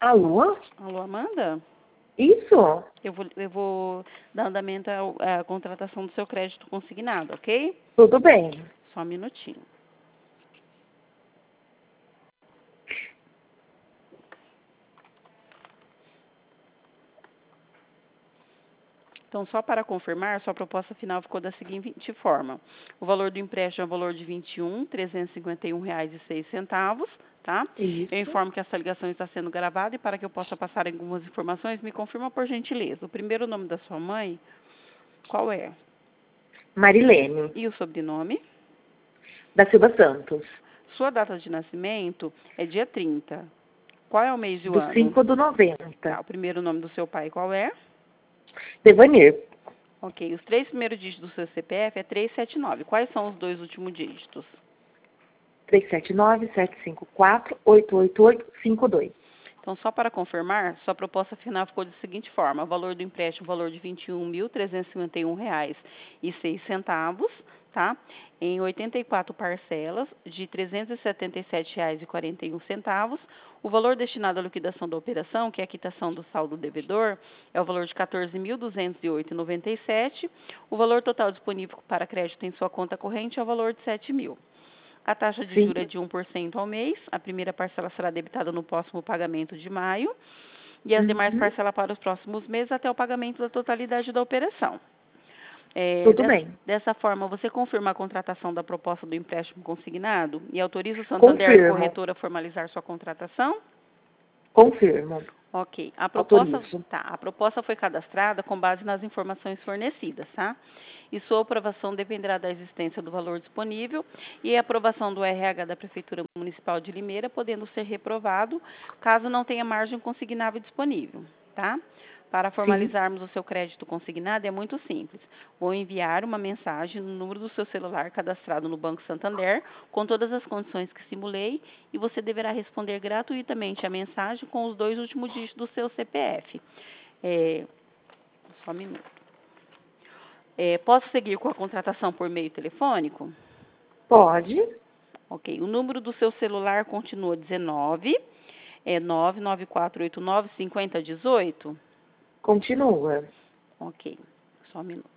Alô? Alô, Amanda? Isso? Eu vou dar andamento à contratação do seu crédito consignado, ok? Tudo bem. Só um minutinho. Então, só para confirmar, sua proposta final ficou da seguinte forma. O valor do empréstimo é o valor de R$ 21.351,06, tá? Isso. Eu informo que essa ligação está sendo gravada e para que eu possa passar algumas informações, me confirma por gentileza. O primeiro nome da sua mãe, qual é? Marilene, E o sobrenome? da Silva Santos. Sua data de nascimento é dia 30. Qual é o mês e o Do ano? 5/90. Tá, o primeiro nome do seu pai qual é? Devanir. Ok, os 3 primeiros dígitos do seu CPF é 379. Quais são os 2 últimos dígitos? 379-754-88852. Então, só para confirmar, sua proposta final ficou da seguinte forma. O valor do empréstimo, o valor de R$ 21.351,06, tá? Em 84 parcelas de R$ 377,41. O valor destinado à liquidação da operação, que é a quitação do saldo devedor, é o valor de R$ 14.208,97. O valor total disponível para crédito em sua conta corrente é o valor de R$ 7.000. A taxa de Sim. juros é de 1% ao mês. A primeira parcela será debitada no próximo pagamento de maio. E as demais parcelas para os próximos meses até o pagamento da totalidade da operação. Tudo bem. Dessa forma, você confirma a contratação da proposta do empréstimo consignado e autoriza o Santander Confirmo. Corretora a formalizar sua contratação? Confirmo. Ok. A Autorizo. proposta foi cadastrada com base nas informações fornecidas, tá? E sua aprovação dependerá da existência do valor disponível e a aprovação do RH da Prefeitura Municipal de Limeira, podendo ser reprovado caso não tenha margem consignável disponível, tá? Para formalizarmos o seu crédito consignado é muito simples. Vou enviar uma mensagem no número do seu celular cadastrado no Banco Santander, com todas as condições que simulei, e você deverá responder gratuitamente a mensagem com os 2 últimos dígitos do seu CPF. Só um minuto. Posso seguir com a contratação por meio telefônico? Pode. Ok. O número do seu celular continua 19, 99489-5018? Continua. Ok. Só um minuto.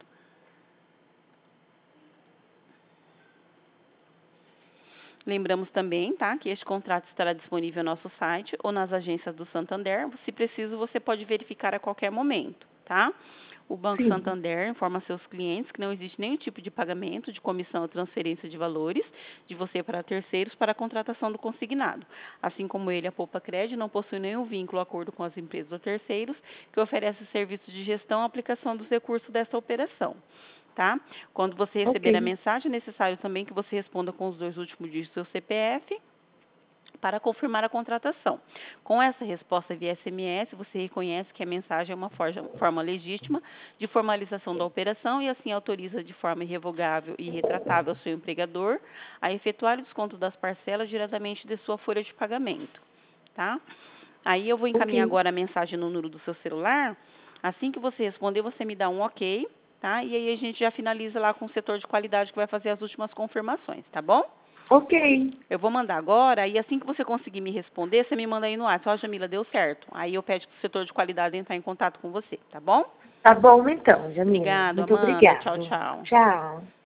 Lembramos também, tá, que este contrato estará disponível no nosso site ou nas agências do Santander. Se preciso, você pode verificar a qualquer momento, tá? O Banco Sim. Santander informa seus clientes que não existe nenhum tipo de pagamento, de comissão ou transferência de valores de você para terceiros para a contratação do consignado. Assim como ele, a Poupa Cred, não possui nenhum vínculo ou acordo com as empresas ou terceiros que oferecem serviços de gestão e aplicação dos recursos dessa operação. Tá? Quando você receber a mensagem, é necessário também que você responda com os 2 últimos dígitos do seu CPF para confirmar a contratação. Com essa resposta via SMS, você reconhece que a mensagem é uma forma legítima de formalização da operação e assim autoriza de forma irrevogável e retratável ao seu empregador a efetuar o desconto das parcelas diretamente de sua folha de pagamento. Tá? Aí eu vou encaminhar agora a mensagem no número do seu celular. Assim que você responder, você me dá um ok, tá? E aí a gente já finaliza lá com o setor de qualidade que vai fazer as últimas confirmações, tá bom? Ok. Eu vou mandar agora, e assim que você conseguir me responder, você me manda aí no WhatsApp. Ó, Jamila, deu certo. Aí eu peço para o setor de qualidade entrar em contato com você, tá bom? Tá bom então, Jamila. Obrigada, Muito Amanda. obrigada. Tchau, tchau. Tchau.